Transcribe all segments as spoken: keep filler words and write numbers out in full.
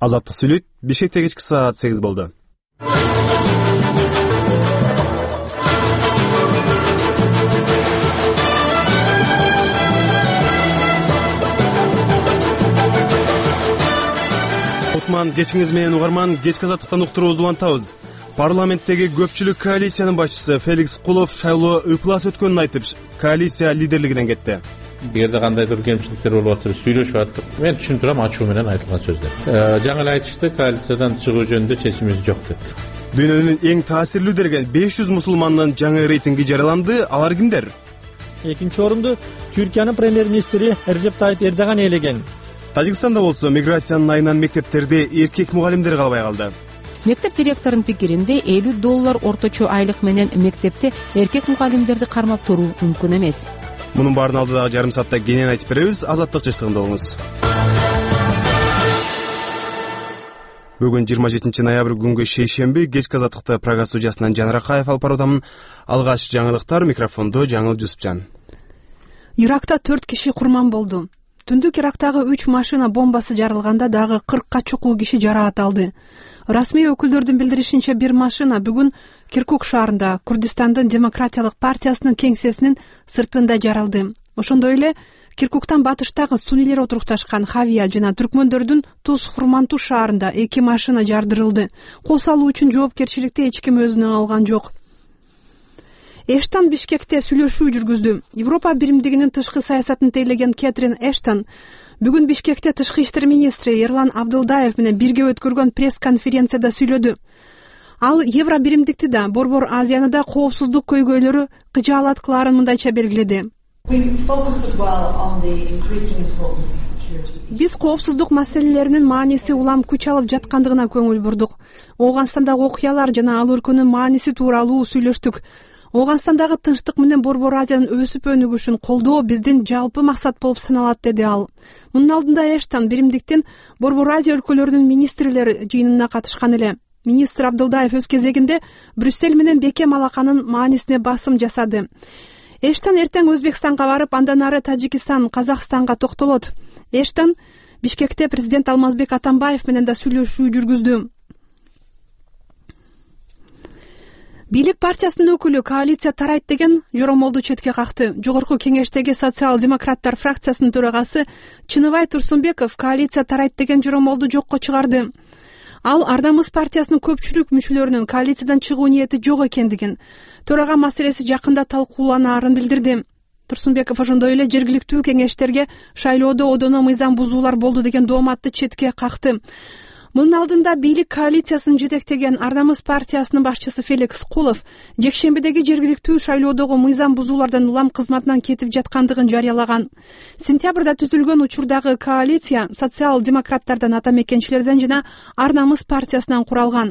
Азаттык сүйлөйт. Бишкекте кечки саат сегиз болду. Кутман кечиңиз менен угарман, кечки азаттыктан уктуруубузду улантабыз. Парламенттеги көпчүлүк коалициянын башчысы Феликс Кулов шайлоо ыплас өткөнүн айтып, коалиция лидерлигинен кетти. Бирде кандайдыр кемчиликтер болуп атса, сүйлөшүп аттык. Мен түшүндүрөм, ачуу менен айтылган сөздөр. Жаңы эле айтышты, коалициядан чыгуу жөнүндө чечимибиз жок деп. Дүйнөнүн эң таасирлүү деген беш жүз мусулмандын жаңы рейтинги жарыяланды. Алар кимдер? Экинчи орунду Түркиянын премьер-министри Режеп Тайип Эрдоган ээлеген. Тажикстанда болсо миграциянын айынан мектептерде эркек мугалимдер калбай калды. Мектеп директорунун пикиринде элүү доллар орточо айлык менен мектепте эркек мугалимдерди кармап туруу мүмкүн эмес. Мунун баарын алдыдагы жарым саатта кенен айтып беребиз. Азаттык жыштыгында болуңуз. Бүгүн жыйырма жетинчи ноябрь күнгө шейшемби, кечки азаттыкты Прага студиясынан Жанар Акаев алып баруудамын. Алгач жаңылыктар, микрофондо Жаңыл Жусупжан. Иракта төрт киши курман болду. Түндүк Ирактагы үч машина бомбасы жарылганда дагы кыркка чукул киши жараат алды. Расмий өкүлдөрдүн билдиришинче, бир машина бүгүн Киркук шаарында Курдистандын демократиялык партиясынын кеңсесинин сыртында жарылды. Ошондой эле Киркуктан батыштагы сунилер отурукташкан Хавия жана түркмөндөрдүн Туз Хурманту шаарында эки машина жардырылды. Кол салуу үчүн жоопкерчиликти эч ким өзүнө алган жок. Эштон Бишкекте сүйлөшүү жүргүздү. Европа биримдигинин тышкы саясатын тейлеген Кэтрин Эштон бүгүн Бишкекте тышкы иштер министри Эрлан Абдылдаев менен бирге өткөргөн пресс-конференцияда сүйлөдү. Ал Евро биримдикти да, Борбор Азияны да коопсуздук көйгөйлөрү кыжаалат кылаарын мындайча белгиледи. Биз коопсуздук маселелеринин мааниси улам күч алып жаткандыгына көңүл бурдук. Ооганстандагы окуялар жана ал өлкөнүн мааниси тууралуу сүйлөштүк. Ооганстандагы тынчтык менен Борбор Азиянын өсүп өнүгүшүн колдоо биздин жалпы максат болуп саналат, деди ал. Мунун алдында Эштон биримдиктин Борбор Азия өлкөлөрүнүн министрлери жыйынына катышкан эле. Министр Абдылдаев өз кезегинде Брюссель менен бекем алаканын маанисине басым жасады. Эштон эртең Өзбекстанга барып, андан ары Тажикстан, Казакстанга токтолот. Эштон Бишкекте президент Алмазбек Атамбаев менен да сүйлөшүү жүргүздү. Бийлик партиясынын өкүлү коалиция тарайт деген жоромолду четке какты. Жогорку кеңештеги социал-демократтар фракциясынын төрагасы Чыныбай Турсунбеков коалиция тарайт деген жоромолду жокко чыгарды. Ал Ардамыз партиясынын көпчүлүк мүчөлөрүнүн коалициядан чыгуу ниети жок экендигин, төрага маселеси жакында талкууланаарын билдирди. Турсунбеков ошондой эле жергиликтүү кеңештерге шайлоодо одоно мыйзам бузуулар болду деген дооматты четке какты. Мунун алдында бийлик коалициясын жетектеген Ардамыз партиясынын башчысы Феликс Кулов жекшембидеги жергиликтүү шайлоодогу мыйзам бузуулардан улам кызматынан кетип жаткандыгын жарыялаган. Сентябрда түзүлгөн учурдагы коалиция социал-демократтардан, ата мекенчилерден жана Ардамыз партиясынан куралган.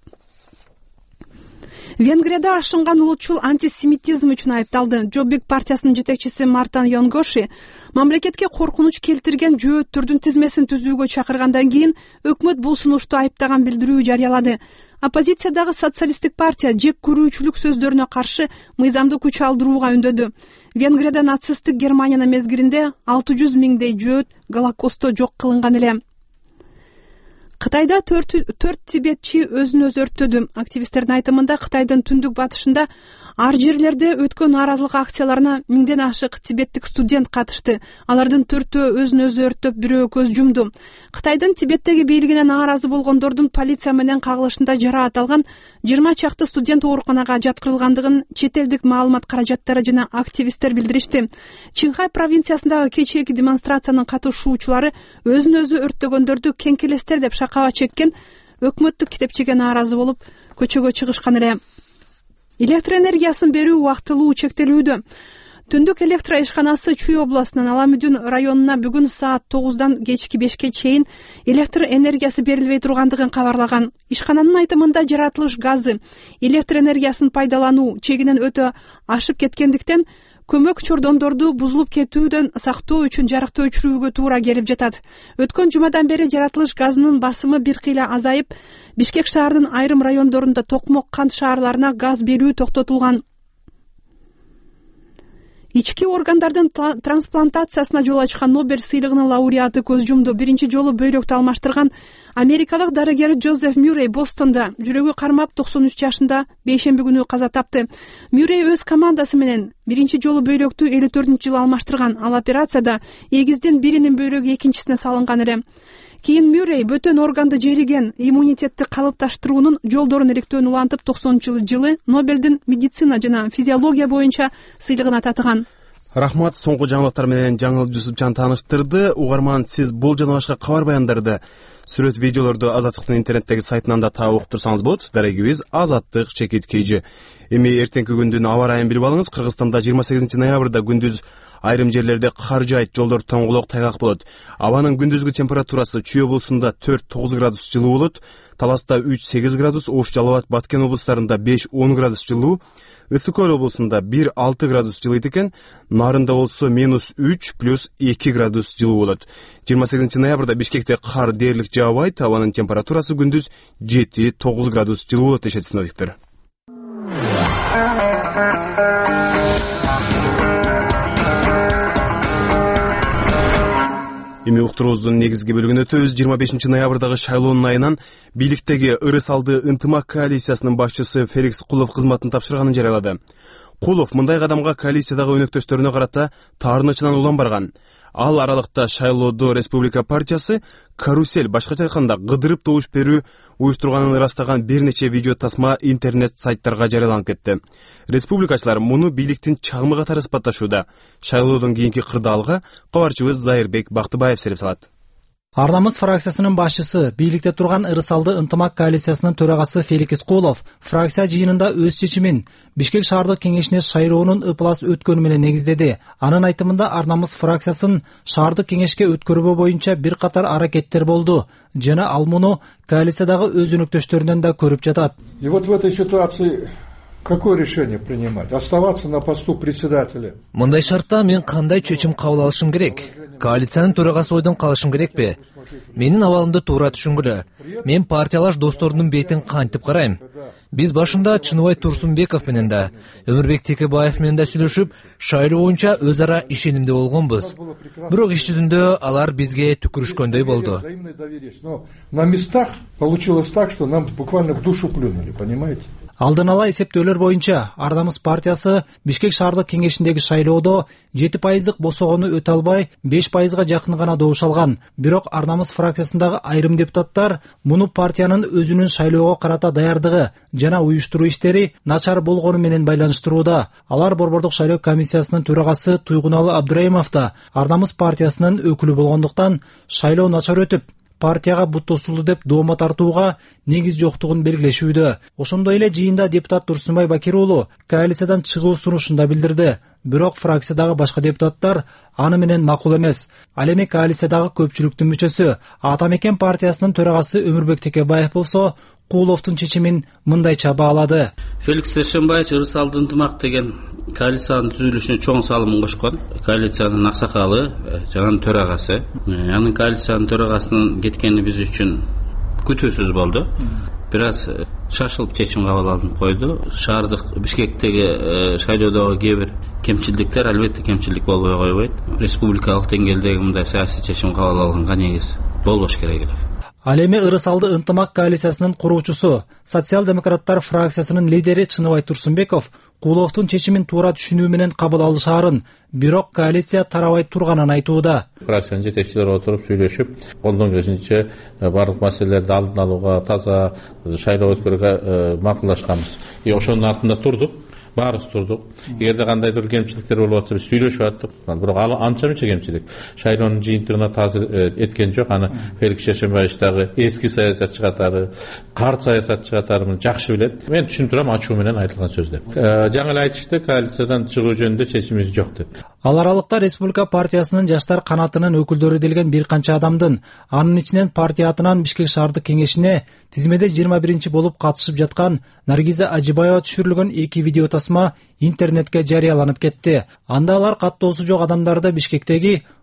Венгрияда ашынган улутчул антисемитизм үчүн айыпталды. Жоббик партиясынын жетекчиси Мартан Йонгоши мамлекетке коркунуч келтирген жөөттөрдүн тизмесин түзүүгө чакыргандан кийин өкмөт бул сунушту айыптаган билдирүү жарыялады. Оппозициядагы социалисттик партия жек көрүүчүлүк сөздөрүнө каршы мыйзамды күч алдырууга үндөдү. Венгрияда нацисттик Германиянын мезгилинде алты жүз миңдей жөөт Голокостто жок кылынган эле. Кытайда төрт тибетчи өзүн өзү өрттөдү. Активисттердин айтымында Кытайдын түндүк батышында ар жерлерде өткөн нааразылык акцияларына миңден ашык тибеттик студент катышты. Алардын төртөө өзүн өзү өрттөп, бирөө көз жумду. Кытайдын Тибеттеги бийлигине нааразы болгондордун полиция менен кагылышында жараат алган жыйырма чакты студент ооруканага жаткырылгандыгын чет элдик маалымат каражаттары жана активисттер билдиришти. Чинхай провинциясындагы кечээки демонстрациянын катышуучулары өзүн өзү өрттөгөндөрдү кеңкелестер деп шакаба чеккен, өкмөттүк китепчеге нааразы болуп көчөгө чыгышкан эле. Электр энергиясын берүү убактылуу чектелүүдө. Түндүк электро ишканасы Чүй областынын Аламүдүн районуна бүгүн саат тогуздан кечки бешке чейин электр энергиясы берилбей тургандыгын кабарлаган. Ишкананын айтымында жаратылыш газы электр энергиясын пайдалануу чегинен өтө ашып кеткендиктен көмөк чордондорду бузулуп кетүүдөн сактоо үчүн жарыкты өчүрүүгө туура келип жатат. Өткөн жумадан бери жаратылыш газынын басымы бир кыйла азайып, Бишкек шаарынын айрым райондорунда Токмок, Кант шаарларына газ берүү токтотулган. ички органдардын трансплантациясына жол ачкан Нобель сыйлыгынын лауреаты көз жумду. Биринчи жолу бөйрөктү алмаштырган америкалык дарыгер Джозеф Мюррей Бостонда жүрөгү кармап токсон үч жашында бейшемби күнү каза тапты. Мюррей өз командасы менен биринчи жолу бөйрөктү элүү төртүнчү жылы алмаштырган. Ал операцияда эгиздин биринин бөйрөгү экинчисине салынган эле. Кийин Мюррей бөтөн органды жериген иммунитетти калыпташтыруунун жолдорун иликтөөнү улантып токсонунчу жылы Нобелдин медицина жана физиология боюнча сыйлыгына татыган. Рахмат, соңку жаңылыктар менен Жаңыл Жусупжан тааныштырды. Угарман, сиз бул жана башка кабар баяндарды, сүрөт видеолорду Азаттыктын интернеттеги сайтынан да таап окуп турсаңыз болот. Дарегибиз Азаттык чекит кейжи. Эми эртеңки күндүн аба ырайын билип алыңыз. Кыргызстанда жыйырма сегизинчи ноябрда күндүз айрым жерлерде кар жаайт, жолдор тоңголок тайгак болот. Абанын күндүзгү температурасы Чүй облусунда төрт тогуз градус жылуу болот, Таласта үч сегиз градус, Ош, Жалал Абад, Баткен облустарында беш он градус жылуу, Ысык Көл облусунда бир алты градус жылыйт экен, Нарында болсо минус үч плюс эки градус жылуу болот. жыйырма сегизинчи ноябрда Бишкекте кар дээрлик жаабайт, абанын температурасы күндүз жети тогуз градус жылуу болот дешет синоптиктер. Эми уктуруубуздун негизги бөлүгүнө өтөбүз. жыйырма бешинчи ноябрдагы шайлоонун айынан бийликтеги ыры салды ынтымак коалициясынын башчысы Феликс Кулов кызматын тапшырганын жарыялады. Кулов мындай кадамга коалициядагы өнөктөштөрүнө карата таарынычынан улам барган. Ал аралыкта шайлоодо Республика партиясы карусель, башкача айтканда кыдырып добуш берүү уюштурганын ырастаган бир нече видео тасма интернет сайттарга жарыяланып кетти. Республикачылар муну бийликтин чагымы катары испатташууда. Шайлоодон кийинки кырдаалга кабарчыбыз Зайырбек Бактыбаев сереп салат. Ар-намыс фракциясынын башчысы, бийликте турган ыры салды ынтымак коалициясынын төрагасы Феликс Кулов фракция жыйынында өз чечимин Бишкек шаардык кеңешине шайлоонун ыплас өткөнү менен негиздеди. Анын айтымында Ар-намыс фракциясын шаардык кеңешке өткөрбөө боюнча бир катар аракеттер болду жана ал муну коалициядагы өз өнөктөштөрүнөн да көрүп жатат. И вот в этой ситуации какое решение принимать? Оставаться на посту председателя? Мындай шартта мен кандай чечим кабыл алышым керек? Коалициянын төрагасы ойдон калышым керекпи? Менин абалымды туура түшүнгүлө. Мен партиялаш достордун бетин кантип карайм? Биз башында Чыныбай Турсунбеков менен да, Өмүрбек Текебаев менен да сүйлөшүп, шайлоо боюнча өз ара ишенимде болгонбуз. Бирок иш жүзүндө алар бизге түкүрүшкөндөй болду. Но на местах получилось так, что нам буквально в душу плюнули, понимаете? Алдын ала эсептөөлөр боюнча Ар-намыс партиясы Бишкек шаардык кеңешиндеги шайлоодо жети пайыздык босогону өтө албай беш пайызга жакын гана добуш алган. Бирок Ар-намыс фракциясындагы айрым депутаттар муну партиянын өзүнүн шайлоого карата даярдыгы жана уюштуруу иштери начар болгону менен байланыштырууда. Алар Борбордук шайлоо комиссиясынын төрагасы Туйгуналы Абдыраимов да Ар-намыс партиясынын өкүлү болгондуктан шайлоо начар өтүп, партияга бут тосулду деп доoma тартууга негиз жоктугун белгилешүүдө. Ошондой эле жыйында депутат Турсунбай Бакир уулу коалициядан чыгуу сунушун да билдирди. Бирок фракциядагы башка депутаттар аны менен макул эмес. Ал эми коалициядагы көпчүлүктүн мүчөсү Атамекен партиясынын төрагасы Өмүрбек Текебаев болсо Куловдун чечимин мындайча баалады. Феликс Эшенбаевич ыры салды ынтымак деген коалициянын түзүлүшүнө чоң салымын кошкон. Коалициянын аксакалы жана төрагасы. Анын коалициянын төрагасынын кеткени биз үчүн күтүүсүз болду. Бир аз шашылып чечим кабыл алынып койду. Шаардык Бишкектеги шайлоодогу кээ бир кемчилдиктер албетте кемчилдик болбой койбойт. Республикалык деңгээлдеги мындай саясий чечим кабыл алынганга негиз болбош керек эле. Ал эми ыры салды ынтымак коалициясынын куруучусу, социал-демократтар фракциясынын лидери Чыныбай Турсунбеков Куловдун чечимин туура түшүнүү менен кабыл алышаарын, бирок коалиция тарабай турганын айтууда. Фракциянын жетекчилери отуруп сүйлөшүп, колдон келишинче барлык маселелерди алдын алууга, таза шайлоо өткөрүүгө макулдашканбыз. И ошонун артында турдук. Баарыбыз турдук. Эгерде кандайдыр кемчиликтер болуп атса биз сүйлөшүп аттык. Бирок ал анча мынча кемчилик. Шайлоонун жыйынтыгына таасир эткен жок. Аны Феликс Эшенбаевич дагы эски саясатчы катары, карт саясатчы катары жакшы билет. Мен түшүнүп турам, ачуу менен айтылган сөздөр. Жаңы эле айтышты, коалициядан чыгуу жөнүндө чечимибиз жок деп. Ал аралыкта Республика партиясынын жаштар канатынын өкүлдөрү делген бир канча адамдын, анын ичинен партия атынан Бишкек шаардык кеңешине тизмеде жыйырма биринчи болуп катышып жаткан Наргиза Ажибаева түшүрүлгөн эки видео тасма интернетке жарыяланып кетти. Анда алар каттоосу жок адамдарды Бишкектеги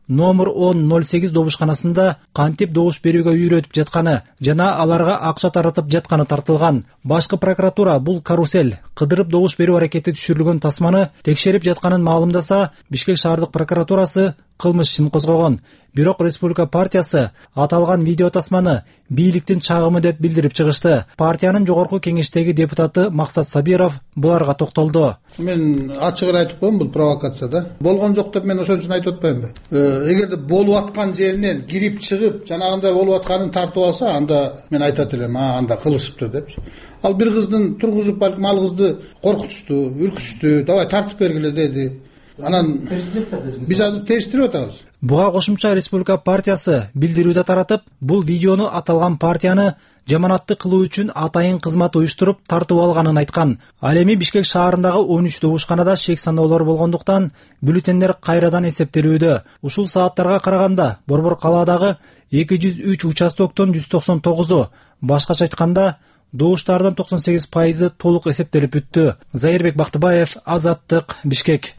номер он ноль сегиз добушканасында кантип добуш берүүгө үйрөтүп жатканы жана аларга акча таратып жатканы тартылган. Башкы прокуратура бул карусель кыдырып добуш берүү аракети түшүрүлгөн тасманы текшерип жатканын маалымдаса, Бишкек шаардык прокуратурасы кылмыш ишин козгогон. Бирок Республика партиясы аталган видео тасманы бийликтин чагымы деп билдирип чыгышты. Партиянын жогорку кеңештеги депутаты Максат Сабиров буларга токтолду. Мен ачык эле айтып коем, бул провокация да. Болгон жок деп мен ошон үчүн айтып атпаймынбы? Эгерде болуп аткан жеринен кирип чыгып, жанагындай болуп атканын тартып алса, анда мен айтат элем, а анда кылышыптыр депчи. Ал бир кыздын тургузуп, балким ал кызды коркутушту, үркүтүштү, давай тартып бергиле деди. Анан биз азыр териштирип атабыз. Буга кошумча Республика партиясы билдирүүдө таратып, бул видеону аталган партияны жаманатты кылуу үчүн атайын кызмат уюштуруп тартып алганын айткан. Ал эми Бишкек шаарындагы он үч добушканада шек сандоолор болгондуктан бюллетендер кайрадан эсептелүүдө. Ушул сааттарга караганда Борбор калаадагы эки жүз үч участоктон жүз токсон тогузу, башкача айтканда добуштардын токсон сегиз пайызы толук эсептелип бүттү. Зайырбек Бактыбаев, Азаттык, Бишкек.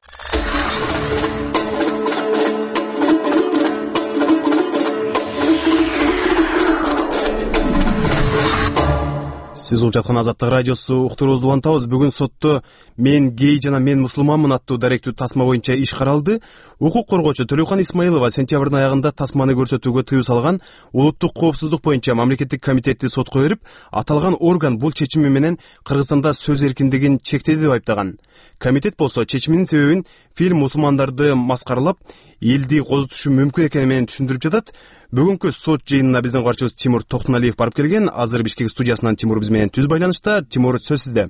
Сиз угуп жаткан Азаттык радиосу уктуруубузду улантабыз. Бүгүн сотто "Мен гей жана мен мусулманмын" аттуу даректүү тасма боюнча иш каралды. Укук коргоочу Төлөкхан Исмаилова сентябрдын аягында тасманы көрсөтүүгө тыюу салган улуттук коопсуздук боюнча мамлекеттик комитетти сотко берип, аталган орган бул чечими менен Кыргызстанда сөз эркиндигин чектеди деп айыптаган. Комитет болсо чечиминин себебин фильм мусулмандарды маскаралап, элди козутушу мүмкүн экени менен түшүндүрүп жатат. Бүгүнкү сот жыйынына биздин катчыбыз Тимур Токтоналиев барып келген. Азыр Бишкек студиясынан Тимур биз менен түз байланышта. Тимур, сөз сизде.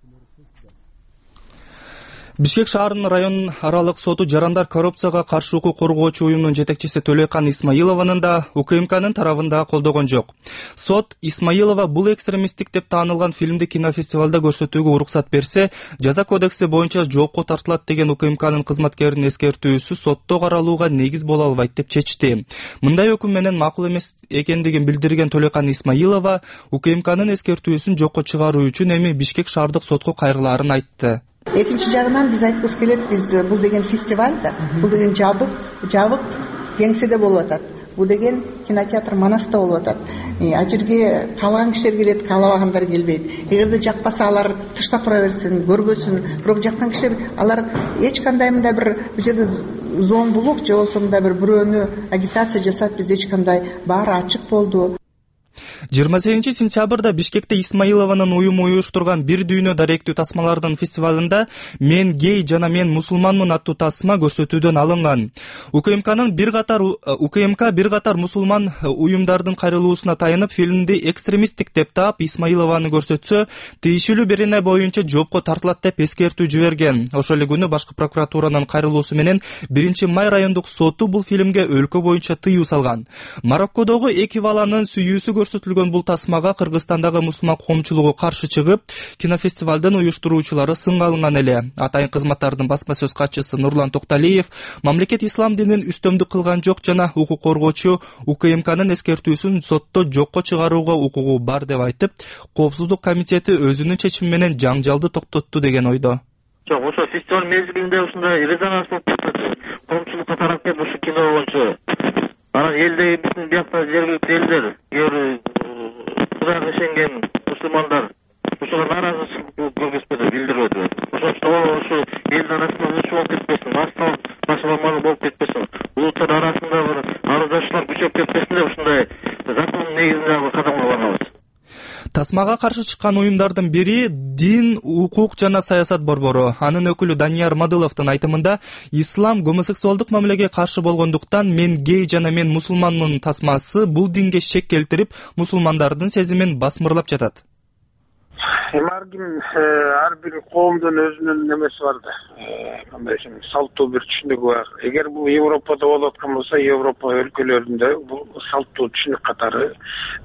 Бишкек шаарынын район аралык соту жарандар коррупцияга каршы укук коргоочу уюмунун жетекчиси Төлөкхан Исмаилованын да УКМКнын тарабында колдогон жок. Сот Исмаилова бул экстремисттик деп таанылган фильмди кинофестивалда көрсөтүүгө уруксат берсе, жаза кодекси боюнча жоопко тартылат деген УКМКнын кызматкеринин эскертүүсү сотто каралууга негиз боло албайт деп чечти. Мындай өкүм менен макул эмес экендигин билдирген Төлөкхан Исмаилова УКМКнын эскертүүсүн жокко чыгаруу үчүн эми Бишкек шаардык сотко кайрылаарын айтты. Экинчи жагынан биз айткыбыз келет, биз бул деген фестиваль да, бул деген жабык, жабык кеңседе болуп атат. Бул деген кинотеатр Манаста болуп атат. А жерге каалаган кишилер келет, каалабагандар келбейт. Эгерде жакпаса алар тышта тура берсин, көрбөсүн. Бирок жаккан кишилер алар эч кандай мындай бир бул жерде зомбулук же болбосо мындай бир бирөөнү агитация жасап биз эч кандай баары ачык болду. жыйырма сегизинчи сентябрда Бишкекте Исмаилованын уюму уюштурган бир дүйнө даректүү тасмалардын фестивалында "Мен гей жана мен мусулманмын" аттуу тасма көрсөтүүдөн алынган. УКМКнын бир катар УКМК бир катар мусулман уюмдардын кайрылуусуна таянып фильмди экстремисттик деп таап Исмаилованы көрсөтсө, тийиштүү берене боюнча жоопко тартылат деп эскертүү жиберген. Ошол эле күнү башкы прокуратуранын кайрылуусу менен биринчи май райондук соту бул фильмге өлкө боюнча тыюу салган. Мароккодогу эки баланын сүйүүсү көрсөтүлгөн бул тасмага Кыргызстандагы мусулман коомчулугу каршы чыгып, кинофестивалдын уюштуруучулары сынга алынган эле. Атайын кызматтардын басма сөз катчысы Нурлан Токталиев мамлекет ислам динин үстөмдүк кылган жок жана укук коргоочу УКМКнын эскертүүсүн сотто жокко чыгарууга укугу бар деп айтып, коопсуздук комитети өзүнүн чечими менен жаңжалды токтотту деген ойдо. Жок, ошо фестиваль мезгилинде ушундай резонанс болуп жатат. Коомчулукка тарап келип ушу кино боюнча анан элдеги биздин биякта жергиликтүү элдер, кээ Кудайга ишенген мусулмандар ушуга нааразычылык көргөзбөдү, билдирбөдү. Ошон үчүн ушу элдин арасында ушул болуп кетпесин, массалык башаламалуу болуп кетпесин, улуттар арасында бир арыздаштар күчөп кетпесин деп ушундай закондун негизинде кадамга барабыз. Тасмага каршы чыккан уюмдардын бири Дин, укук жана саясат борбору. Анын өкүлү Данияр Мадыловдун айтымында, ислам гомосексуалдык мамилеге каршы болгондуктан "Мен гей жана мен мусулманмын" тасмасы бул динге шек келтирип, мусулмандардын сезимин басмырлап жатат. Эми ар ким ар бир коомдун өзүнүн немеси бар да. Кандай десем, салттуу бир түшүнүгү бар. Эгер бул Европада болуп аткан болсо, Европа өлкөлөрүндө бул салттуу түшүнүк катары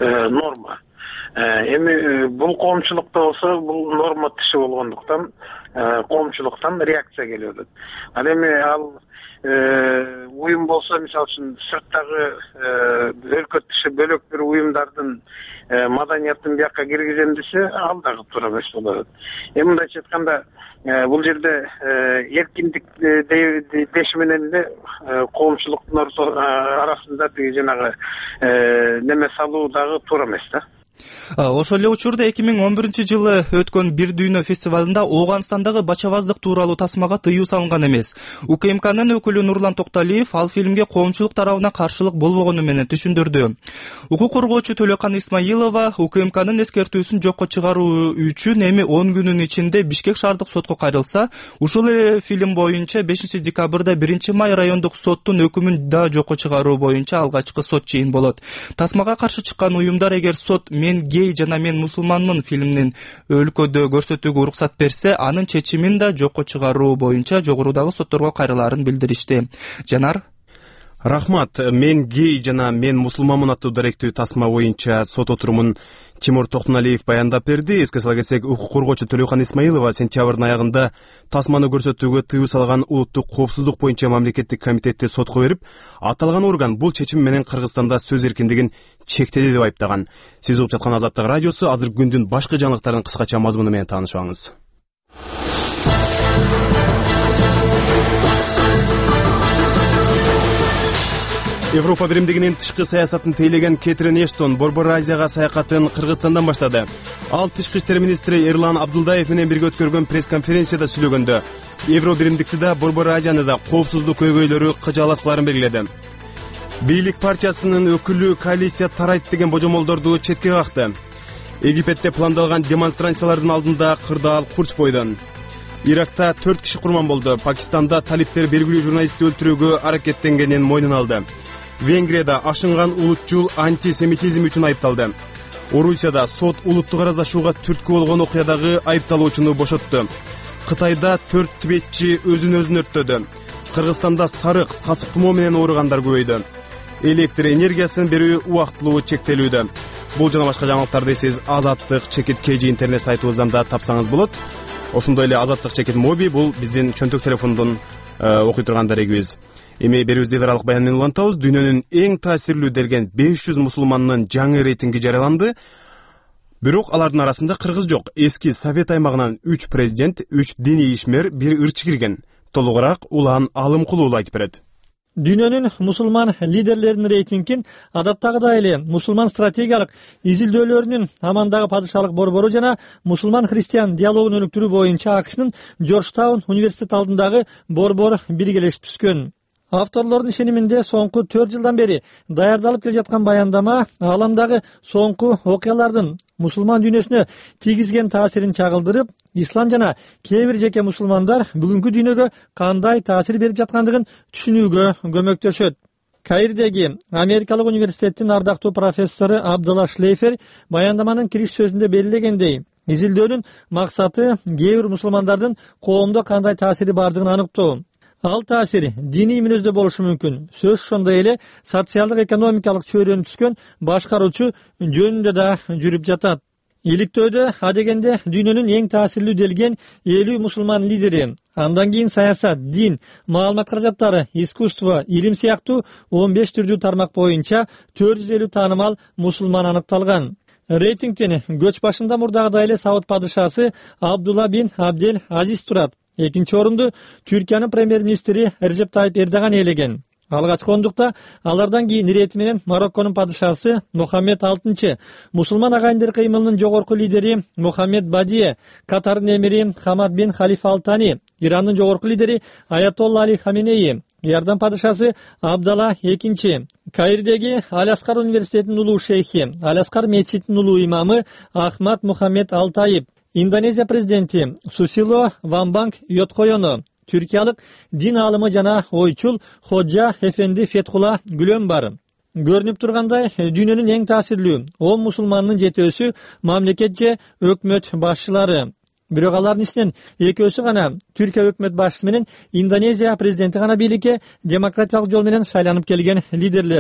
норма. Эми бул коомчулукта болсо бул норма тышы болгондуктан коомчулуктан реакция келип атат. Ал эми ал уюм болсо, мисалы үчүн сырттагы өлкө тышы бөлөк бир уюмдардын маданиятын бияка киргизем десе, ал дагы туура эмес болот. Эми мындайча айтканда, бул жерде эркиндик деши менен эле коомчулуктун арасында тиги жанагы неме салуу дагы туура эмес да. Ошол эле учурда эки миң он биринчи жылы өткөн Бир дүйнө фестивалында Ооганстандагы бачабаздык тууралуу тасмага тыюу салынган эмес. УКМКнын өкүлү Нурлан Токталиев ал фильмге коомчулук тарабынан каршылык болбогону менен түшүндүрдү. Укук коргоочу Төлөкан Исмаилова УКМКнын эскертүүсүн жокко чыгаруу үчүн эми он күнүн ичинде Бишкек шаардык сотко кайрылса, ушул эле фильм боюнча бешинчи декабрда биринчи май райондук соттун өкүмүн да жокко чыгаруу боюнча алгачкы сот жыйын болот. Тасмага каршы чыккан уюмдар эгер сот «Мен гей жана мен мусулманмын» фильмин өлкөдө көрсөтүүгө уруксат берсе, анын чечимин да жокко чыгаруу боюнча жогорудагы сотторго кайрылаарын билдиришти. Жанар? Рахмат. «Мен гей жана мен мусулманмын» аттуу даректүү тасма боюнча сот отурумун Тимур Токтоналиев баяндап берди. Эске сала кетсек, укук коргоочу Төлөкан Исмаилова сентябрдын аягында тасманы көрсөтүүгө тыюу салган улуттук коопсуздук боюнча мамлекеттик комитетти сотко берип, аталган орган бул чечим менен Кыргызстанда сөз эркиндигин чектеди деп айыптаган. Сиз угуп жаткан Азаттык радиосу. Азыр күндүн башкы жаңылыктарын кыскача мазмуну менен таанышабыз. Европа биримдигинин тышкы саясатын тейлеген Кетрин Эштон Борбор Азияга саякатын Кыргызстандан баштады. Ал тышкы иштер министри Эрлан Абдулдаев менен бирге өткөргөн пресс-конференцияда сүйлөгөндө Евро биримдикти да Борбор Азияны да коопсуздук көйгөйлөрү кыжаалат кыларын белгиледи. Бийлик партиясынын өкүлү коалиция тарайт деген божомолдорду четке какты. Египетте пландалган демонстрациялардын алдында кырдаал курч бойду. Иракта төрт киши курман болду. Пакистанда талиптер белгилүү журналистти өлтүрүүгө аракеттенгенин мойнуна алды. Венгрияда ашынган улутчул антисемитизм үчүн айыпталды. Орусияда сот улуттук аразашууга түрткү болгон окуядагы айыпталуучуну бошотту. Кытайда төрт тибетчи өзүн өзүн өрттөдү. Кыргызстанда сарык, сасык тумоо менен ооругандар көбөйдү. Электр энергиясын берүү убактылуу чектелүүдө. Бул жана башка жаңылыктарды сиз Азаттык чекит кж интернет сайтыбыздан да тапсаңыз болот. Ошондой эле Азаттык чекит моби бул биздин чөнтөк телефондон окуй турган дарегибиз. Эми берүүбүздү эл аралык баян менен улантабыз. Дүйнөнүн эң таасирлүү делген беш жүз мусулмандын жаңы рейтинги жарыяланды. Бирок алардын арасында кыргыз жок. Эски Совет аймагынан үч президент, үч диний ишмер, бир ырчы кирген. Толугураак Улан Алымкулуу айтып берет. Дүйнөнүн мусулман лидерлеринин рейтингин адаттагыдай эле мусулман стратегиялык изилдөөлөрүнүн Амандагы падышалык борбору жана мусулман христиан диалогун өнүктүрүү боюнча АКШнын Джорджтаун университети алдындагы борбор биргелешип түзгөн. Авторлордун ишениминде соңку төрт жылдан бери даярдалып келе жаткан баяндама ааламдагы соңку окуялардын мусулман дүйнөсүнө тийгизген таасирин чагылдырып, ислам жана кээ бир жеке мусулмандар бүгүнкү дүйнөгө кандай таасир берип жаткандыгын түшүнүүгө көмөктөшөт. Каирдеги Америкалык университеттин ардактуу профессору Абдулла Шлейфер баяндаманын кириш сөзүндө белгилегендей, изилдөөнүн максаты кээ бир мусулмандардын коомдо кандай таасири бардыгын аныктоо. Ал таасир диний мүнөздө болушу мүмкүн. Сөз ошондой эле социалдык экономикалык чөйрөнү түзгөн башкаруучу жөнүндө да жүрүп жатат. Иликтөөдө адегенде дүйнөнүн эң таасирлүү делген элүү мусулман лидери, андан кийин саясат, дин, маалымат каражаттары, искусство, илим сыяктуу он беш түрдүү тармак боюнча төрт жүз элүү таанымал мусулман аныкталган. Рейтингтин көч башында мурдагыдай эле Сауд падышасы Абдулла бин Абдел Азиз турат. Экинчи орунду Түркиянын премьер-министри Режеп Тайип Эрдоган ээлеген. Алгачкы ондукта алардан кийин ирети менен Марокконун падышасы Мухаммед алтынчы, мусулман агайындар кыймылынын жогорку лидери Мухаммед Бадие, Катардын эмири Хамад бин Халифа Алтани, Ирандын жогорку лидери Аятолла Али Хаменеи, Иордан падышасы Абдалла экинчи, Каирдеги Аляскар университетинин улуу шейхи, Аляскар мечитинин улуу имамы Ахмад Мухаммед Алтайып, Индонезия президенти Сусило Вамбанг Йоткойону, түркиялык дин аалымы жана ойчул Ходжа Эфенди Фетхула Гүлөн бар. Көрүнүп тургандай, дүйнөнүн эң таасирлүү он мусулмандын жетөөсү мамлекет же өкмөт башчылары. Бирок алардын ичинен экөөсү гана Түркия өкмөт башчысы менен Индонезия президенти гана бийликке демократиялык жол менен шайланып келген лидерлер.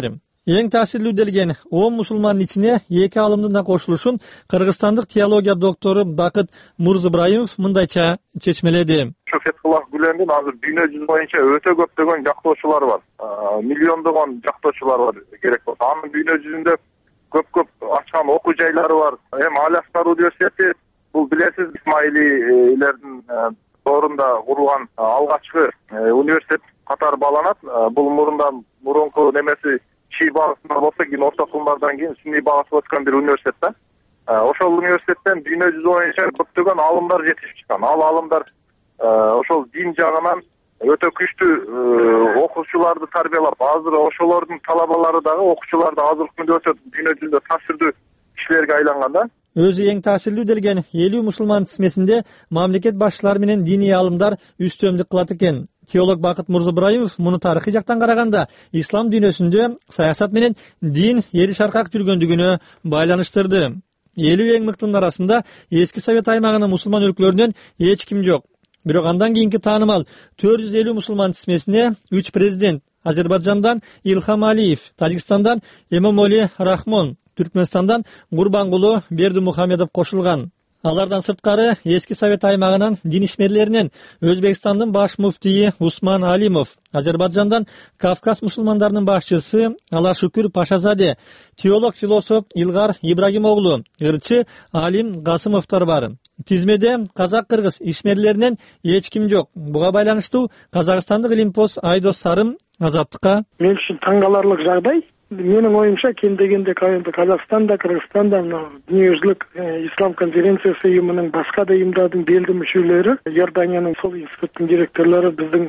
эң таасирлүү делген он мусулмандын ичине эки алымдын да кошулушун кыргызстандык теология доктору Бакыт Мурзыбраимов мындайча чечмеледи. Фетхуллах Гүлендин азыр дүйнө жүзү боюнча өтө көптөгөн жактоочулары бар. Миллиондогон жактоочулары бар керек болсо. Анын дүйнө жүзүндө көп-көп ачкан окуу жайлары бар. Эми Аляскар университети бул билесиз Исмаилилердин доорунда курулган алгачкы университет катары бааланат. Бул мурунда мурунку немеси Ши багытында болсо, кийин орто кылымдардан кийин Сунни багытып өткөн бир университет да. Ошол университеттен дүйнө жүзү боюнча көптөгөн алымдар жетишип чыккан. Ал алымдар ошол дин жагынан өтө күчтүү окуучуларды тарбиялап, азыр ошолордун талабалары дагы окуучуларды азыркы күндө өтө дүйнө жүзүндө таасирдүү кишилерге айланган да. Өзү эң таасирлүү делген элүү мусулман тизмесинде мамлекет башчылары менен диний алымдар үстөмдүк кылат экен. Теолог Бакыт Мурзыбраимов муну тарыхый жактан караганда ислам дүйнөсүндө саясат менен дин эри шаркак жүргөндүгүнө байланыштырды. элүү эң мыктынын арасында эски Совет аймагынын мусулман өлкөлөрүнөн эч ким жок. Бирок андан кийинки таанымал төрт жүз элүү мусулман тизмесине үч президент Азербайджандан Илхам Алиев, Тажикстандан Эмомали Рахмон, Түркмөнстандан Гурбангулу Бердимухамедов кошулган. Алардан сырткары эски Совет аймагынын дин ишмерлеринен Өзбекстандын баш муфтийи Усман Алимов, Азербайджандан Кавказ мусулмандарынын башчысы Алашүкүр Пашазаде, теолог философ Илгар Ибрагим оглу, ырчы Алим Касымовдор бар. Тизмеде казак-кыргыз ишмерлеринен эч ким жок. Буга байланыштуу Казакстандык Илимпоз Айдос Сарым Азаттыкка: Мен үчүн таң каларлык жагдай. Менин оюмча кем дегенде Казакстанда, Кыргызстанда Дүниежүзүлүк Ислам конференциясы уюмунун башка да уюмдардын белди мүчөлөрү, Иорданиянын сол институттун директорлору биздин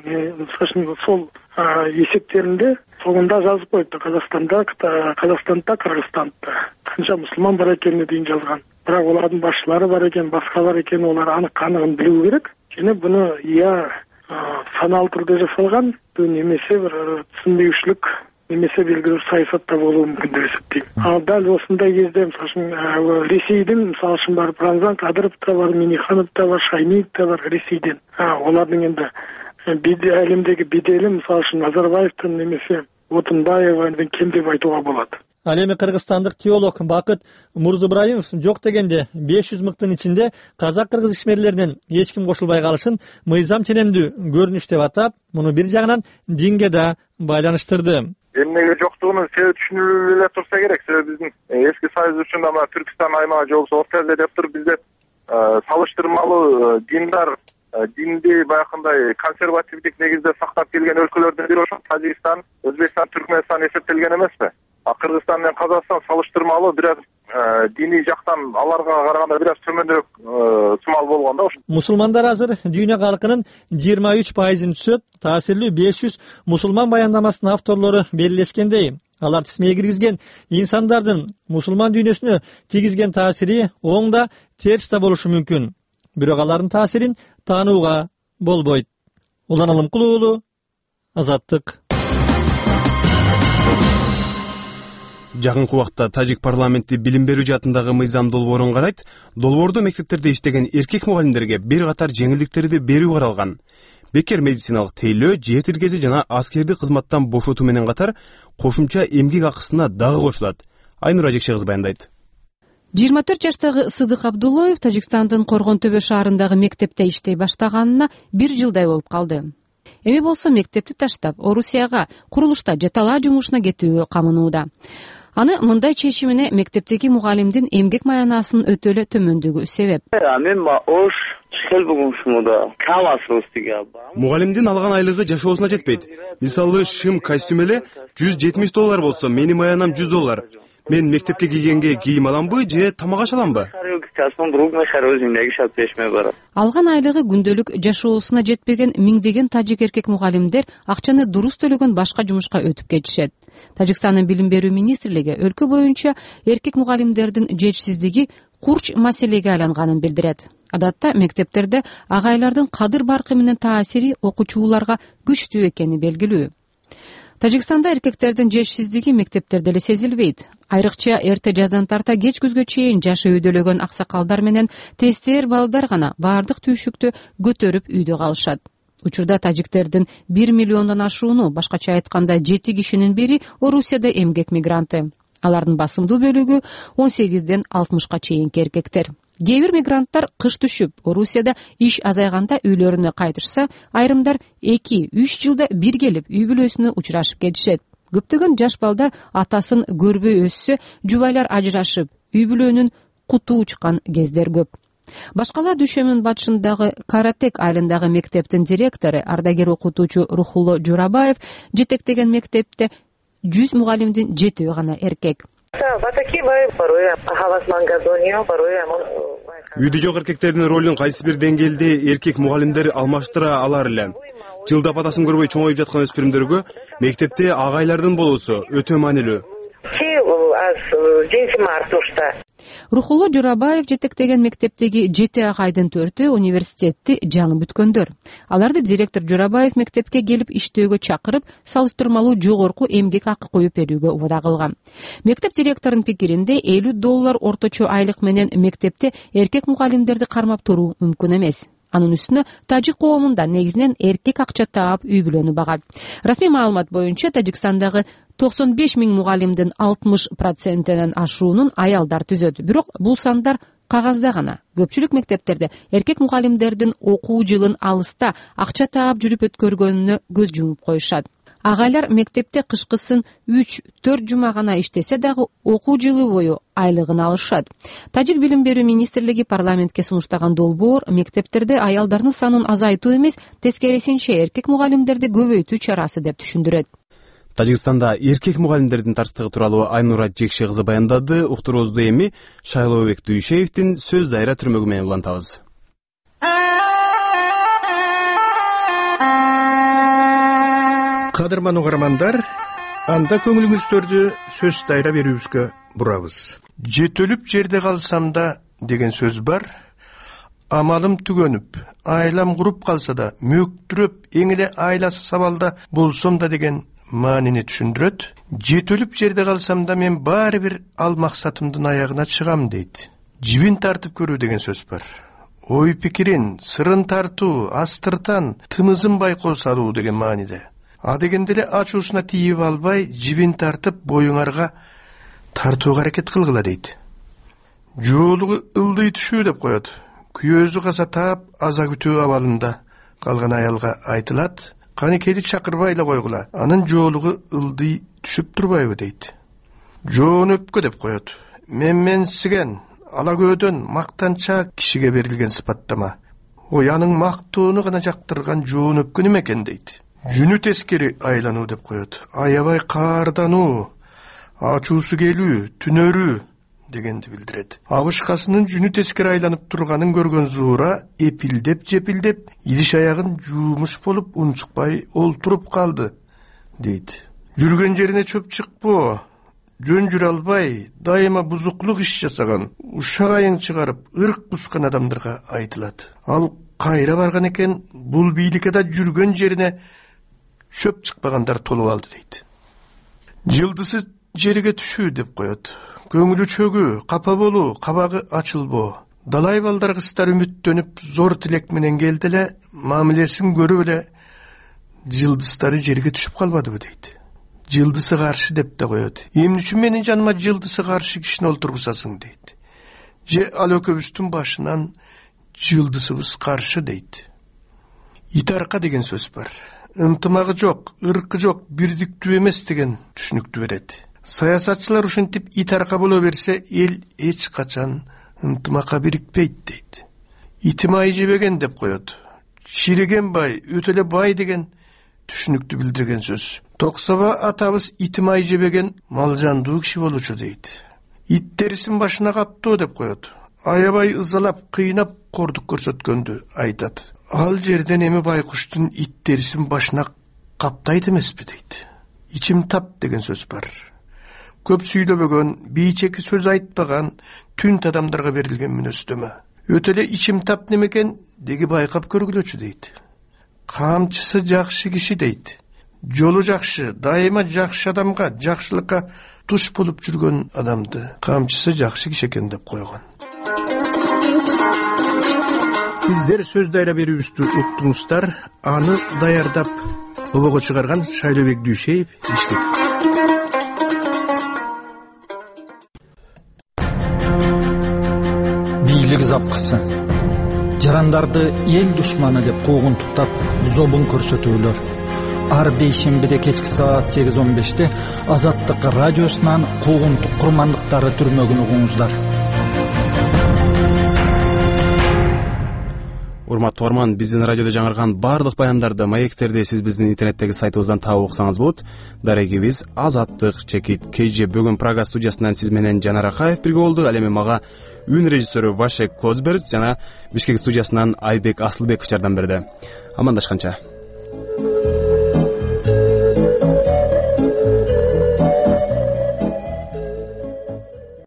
сол эсептеринде соңунда жазып коюпту. Казакстанда, Казакстанда, Кыргызстанда канча мусулман бар экенин дейин жазган. Бирок олардын башчылары бар экен, башка бар экен, олар анык каныгын билүү керек. Жана буну я саналуу түрдө жасалган, немесе бир түсүнбөйүчүлүк немесе белгилүү саясатта болуу мүмкүн деп эсептейм. Ал дал ошондой кезде мисалы Ресейдин мисалы үчүн бар Рамзан Кадыров да бар, Миниханов да бар, Шайниев да бар Ресейден. Олардын энди элимдеги бедели мисалы үчүн Назарбаевдин немесе Отунбаевдин кем деп айтууга болот. Ал эми кыргызстандык теолог Бакыт Мурзыбраимов жок дегенде беш жүз мыктын ичинде казак-кыргыз ишмерлеринен эч ким кошулбай калышын мыйзам ченемдүү көрүнүш деп атап, муну бир жагынан динге да байланыштырды. Эмнеге жоктугунун себеби түшүнүлүп эле турса керек. Себеби биздин эски Союз үчүн мына Түркстан аймагы же болбосо Орто Элде деп туруп бизде салыштырмалуу диндар, динди баягындай консервативдик негизде сактап келген өлкөлөрдүн бири ошо Тажикстан, Өзбекстан, Түркмөнстан эсептелген эмеспи? А Кыргызстан менен Казакстан салыштырмалуу бир диний жактан аларга караганда бир аз төмөндөк сымал болгон да. Мусулмандар азыр дүйнө калкынын жыйырма үч пайызын түзөт. Таасирлүү беш жүз мусулман баяндамасынын авторлору белгилешкендей, алар тизмеге киргизген инсандардын мусулман дүйнөсүнө тийгизген таасири оң да терс да болушу мүмкүн. Бирок алардын таасирин таанууга болбойт. Улан Алымкул уулу, Азаттык. Жакынкы убакта Тажик парламенти билим берүү жаатындагы мыйзам долбоорун карайт. Долбоордо мектептерде иштеген эркек мугалимдерге бир катар жеңилдиктерди берүү каралган. Бекер медициналык тейлөө, жер тиргези жана аскерди кызматтан бошотуу менен катар кошумча эмгек акысына дагы кошулат. Айнура Жекше кыз баяндайт. жыйырма төрт жаштагы Сыдык Абдуллоев Тажикстандын Коргон Төбө шаарындагы мектепте иштей баштаганына бир жылдай болуп калды. Эми болсо мектепти таштап, Орусияга курулушта жаталаа жумушуна кетүүгө камынууда. Аны мындай чечимине мектептеги мугалимдин эмгек маянасын өтө эле төмөндүгү себеп. Мугалимдин алган айлыгы жашоосуна жетпейт. Мисалы, шым костюм эле жүз жетимиш доллар болсо, менин маянам жүз доллар. Мен мектепке кийгенге кийим аламбы же тамак аш аламбы? Алган айлыгы күндөлүк жашоосуна жетпеген миңдеген тажик эркек мугалимдер акчаны дурус төлөгөн башка жумушка өтүп кетишет. Тажикстандын билим берүү министрлиги өлкө боюнча эркек мугалимдердин жетишсиздиги курч маселеге айланганын билдирет. Адатта мектептерде агайлардын кадыр баркы менен таасири окуучуларга күчтүү экени белгилүү. Тажикстанда эркектердин жетишсиздиги мектептерде эле сезилбейт. Айрыкча эрте жаздан тарта кеч күзгө чейин жашы үйдөлөгөн аксакалдар менен тестер балдар гана баардык түйшүктү көтөрүп үйдө калышат. Учурда тажиктердин бир миллиондон ашууну, башкача айтканда жети кишинин бири Орусияда эмгек мигранты. Алардын басымдуу бөлүгү он сегизден алтымышка чейинки эркектер. Кээ бир мигранттар кыш түшүп, Орусияда иш азайганда үйлөрүнө кайтышса, айрымдар эки үч жылда бир келип үй бүлөсүнө учурашып кетишет. Көптөгөн жаш балдар атасын көрбөй өссө, жубайлар ажырашып, үй бүлөнүн куту учкан кездер көп. Башкала Дүйшөмүн батышындагы Каратек айылындагы мектептин директору, ардагер окутуучу Рухулло Журабаев жетектеген мектепте жүз мугалимдин жетөө гана эркек. Үйдө жок эркектердин ролун кайсы бир деңгээлде эркек мугалимдер алмаштыра алар эле. Жылдап атасын көрбөй чоңоюп жаткан өспүрүмдөргө мектепте агайлардын болуусу өтө маанилүү. Рухулло Журабаев жетектеген мектептеги жети агайдын төртөө университетти жаңы бүткөндөр. Аларды директор Журабаев мектепке келип иштөөгө чакырып, салыштырмалуу жогорку эмгек акы коюп берүүгө убада кылган. Мектеп директорунун пикиринде элүү доллар орточо айлык менен мектепте эркек мугалимдерди кармап туруу мүмкүн эмес. Анын үстүнө тажик коомунда негизинен эркек акча таап үй бүлөнү багат. Расмий маалымат боюнча Тажикстандагы токсон беш миң мугалимдин алтымыш процентинен ашуунун аялдар түзөт. Бирок бул сандар кагазда гана. Көпчүлүк мектептерде эркек мугалимдердин окуу жылын алыста акча таап жүрүп өткөргөнүнө көз жумуп коюшат. Агайлар мектепте кышкысын үч төрт жума гана иштесе дагы окуу жылы бою айлыгын алышат. Тажик билим берүү министрлиги парламентке сунуштаган долбоор мектептерде аялдардын санын азайтуу эмес, тескерисинче эркек мугалимдерди көбөйтүү чарасы деп түшүндүрөт. Тажикстанда эркек мугалимдердин тарстыгы тууралуу Айнура Жекше кызы баяндады. Уктуруубузду эми Шайлообек Дүйшеевдин сөз дайра түрмөгү менен улантабыз. Кадырман угармандар, анда көңүлүңүздөрдү сөз дайра берүүбүзгө бурабыз. Жетөлүп жерде калсам да деген сөз бар. Амалым түгөнүп, айлам куруп калса да, мөктүрөп, эң эле айласы сабалда болсом да деген маанини түшүндүрөт. Жетөлүп жерде калсам да мен баары бир ал максатымдын аягына чыгам дейт. Жибин тартып көрүү деген сөз бар. Ой пикирин, сырын тартуу, астыртан, тымызын байкоо салуу деген мааниде. А дегенде эле ачуусуна тийип албай, жибин тартып боюңарга тартууга аракет кылгыла дейт. Жоолугу ылдый түшүү деп коет. Күйөөзү каса таап, аза күтүү абалында калган аялга айтылат. Канекейди чакырбай эле койгула. Анын жоолугу ылдый түшүп турбайбы дейт. Жоон өпкө деп коет. Менменсиген, ала көөдөн мактанча кишиге берилген сыпаттама. Ой, анын мактоону гана жактырган жоон өпкө неме экен дейт. Жүнү тескери айлануу деп коет. Аябай каардануу, ачуусу келүү, түнөрүү дегенди билдирет. Абышкасынын жүнү тескери айланып турганын көргөн Зуура эпилдеп жепилдеп, идиш аягын жуумуш болуп унчукпай олтуруп калды дейт. Жүргөн жерине чөп чыкпоо, жөн жүрө албай, дайыма бузуклук иш жасаган, ушак айың чыгарып, ырк бускан адамдарга айтылат. Ал кайра барган экен, бул бийликеде жүргөн жерине чөп чыкпагандар толуп алды дейт. Жылдысы жерге түшүү деп коет. Көңүлү чөгүү, капа болуу, кабагы ачылбоо. Далай балдар кыздар үмүттөнүп, зор тилек менен келди эле, мамилесин көрүп эле жылдыздары жерге түшүп калбадыбы дейт. Жылдысы каршы деп да коет. Эмне үчүн менин жаныма жылдысы каршы кишини олтургузасың дейт. Же ал экөөбүздүн башынан жылдысыбыз каршы дейт. Итарка деген сөз бар. Ынтымагы жок, ыркы жок, бирдиктүү эмес деген түшүнүктү берет. Саясатчылар ушинтип итарка боло берсе, эл эч качан ынтымакка бирикпейт дейт. Итимай жебеген деп коет. Чириген бай, өтө эле бай деген түшүнүктү билдирген сөз. Токсоба атабыз итимай жебеген малжандуу киши болчу дейт. Ит терисин башына каптоо деп коет. Аябай ызалап, кыйнап кордук көрсөткөндү айтат. Ал жерден эми байкуштун ит терисин башына каптайт эмеспи дейт. Ичим тап деген сөз бар. Көп сүйлөбөгөн, бийчеки сөз айтпаган түнт адамдарга берилген мүнөздөмө. Өтө эле ичим тап немекен деги байкап көргүлөчү дейт. Камчысы жакшы киши дейт. Жолу жакшы, дайыма жакшы адамга, жакшылыкка туш болуп жүргөн адамды камчысы жакшы киши экен деп койгон. сиздер сөз дайра берүүбүздү уктуңуздар. Аны даярдап обого чыгарган Шайлообек Дүйшеев, Бишкек. Бийлик запкысы. Жарандарды эл душманы деп куугунтуктап зобун көрсөтүүлөр. Ар бейшембиде кечки саат сегиз он беште Азаттык радиосунан куугунтук курмандыктары түрмөгүн угуңуздар. Урматтуу угарман, биздин радиодо жаңырган баардык баяндарды, маектерди сиз биздин интернеттеги сайтыбыздан таап окусаңыз болот. Дарегибиз Азаттык чекит кей же. Бүгүн Прага студиясынан сиз менен Жанар Акаев бирге болду. Ал эми мага үн режиссеру Вашек Клодсберг жана Бишкек студиясынан Айбек Асылбеков жардам берди. Амандашканча.